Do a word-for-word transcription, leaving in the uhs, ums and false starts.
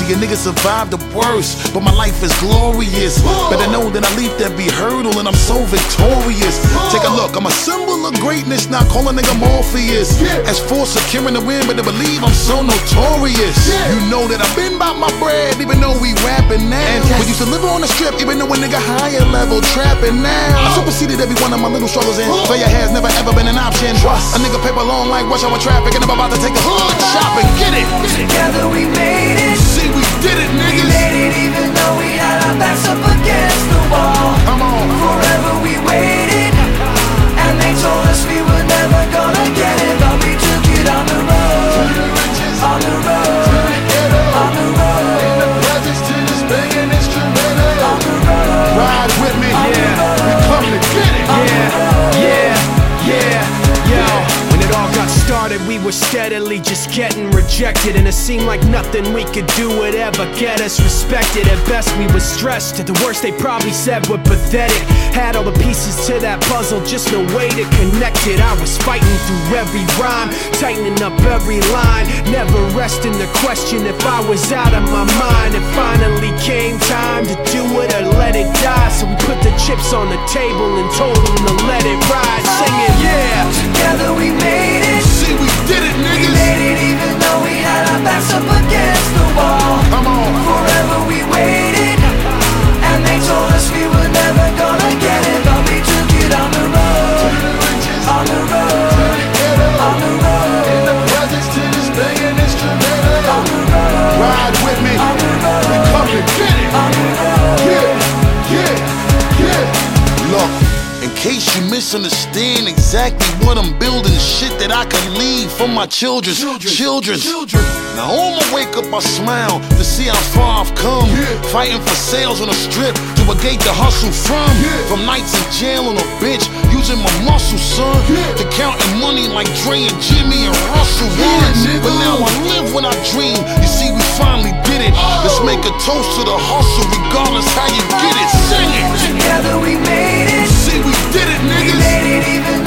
A nigga survived the worst, but my life is glorious. Better know that I leap every hurdle and I'm so victorious. Take a look, I'm a symbol of greatness, not call a nigga Morpheus. As for securing the win, better believe I'm so notorious. You know that I've been about my bread, even though we rapping now. We used to live on the strip, even though a nigga higher level trapping now. I superseded every one of my little struggles and failure has never ever been an option. A nigga paper long like rush hour traffic and I'm about to take a hood shopping. Get it! Together we made it. See, we did it, niggas. We made it even though we had our backs up against the wall. Come on. Forever we waited, and they told us we were never gonna get it, but we took it on the road, on the road, on the road. In the presence to this banging instrumental. On the road. Ride with me, yeah. We come to get it. Yeah, yeah, yeah. Yo, when it all got started, we were steadily just getting rejected, and it seemed like nothing we could do would ever get us respected. At best we were stressed, at the worst they probably said we're pathetic. Had all the pieces to that puzzle, just no way to connect it. I was fighting through every rhyme, tightening up every line, never resting the question if I was out of my mind. It finally came time to do it or let it die, so we put the chips on the table and told them to let it ride, singing yeah. Together we made it. See, we did it, We niggas. made it even though we had our backs up against the wall. Come on. Forever we waited, and they told us we were never gonna get it, but we took it on the road, on the road, on the road. In the presence to this banging instrumental. On the road, Ride with me. on the road, We come to get it. on the road. Yeah, yeah, yeah. Look, in case you misunderstand exactly what I'm building, shit that I can leave for my children's children. children. Now on my wake up I smile to see how far I've come. Fighting for sales on the strip to a gate to hustle from. From nights in jail on a bench, using my muscle, son. To counting money like Dre and Jimmy and Russell once. But now I live when I dream. You see, we finally did it. Let's make a toast to the hustle, regardless how you get it. Sing it. Together we made it. See, we did it, We niggas. made it even